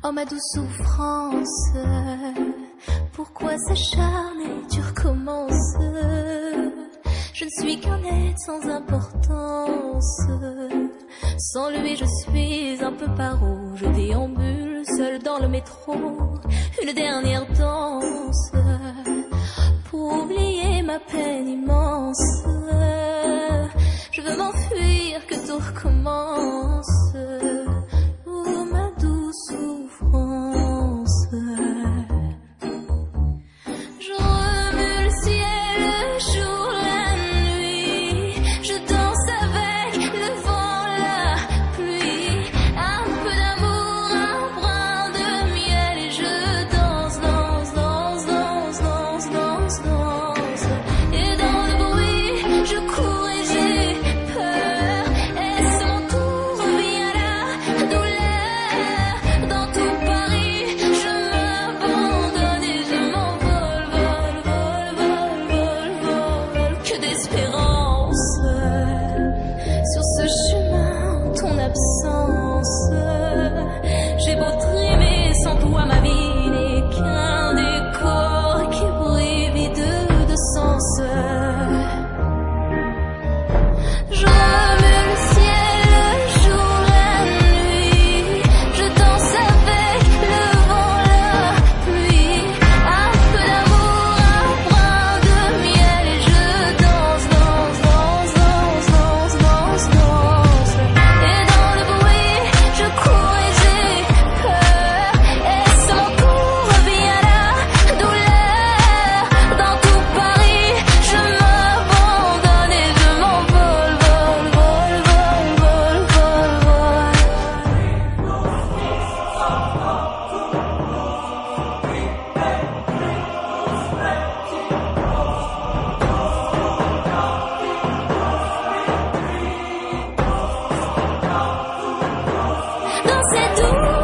Oh ma douce souffrance, pourquoi s'acharner, tu recommences? Je ne suis qu'un être sans importance. Sans lui je suis un peu paro. Je déambule seul dans le métro. Une dernière danse pour oublier ma peine immense. Je veux m'enfuir, que tout recommence. Oh ma douce souffrance. Je remue le ciel, le jour, la nuit. Je danse avec le vent, la pluie. Un peu d'amour, un brin de miel. Et je danse, danse, danse, danse, danse, danse, danse. Et dans le bruit, je cours et j'ai peur. Est-ce mon tour, revient la douleur? Dans tout Paris, je m'abandonne et je m'envole, vole, vole, vole, vole, vole. Que d'espérance sur ce chemin, ton absence. J'ai beau trimer sans toi, ma vie n'est qu'un décor qui brille vide de sens. Je remue le ciel, le jour, la nuit. Je danse avec le vent, la pluie. Un peu d'amour, un brin de miel. Et je danse, danse, danse, danse, danse, danse, danse. Et dans le bruit, je cours et j'ai peur. Est-ce mon tour, revient la douleur? Dans tout Paris, je m'abandonne et je m'envole, vole, vole, vole, vole, vole, vole. Dans cette douce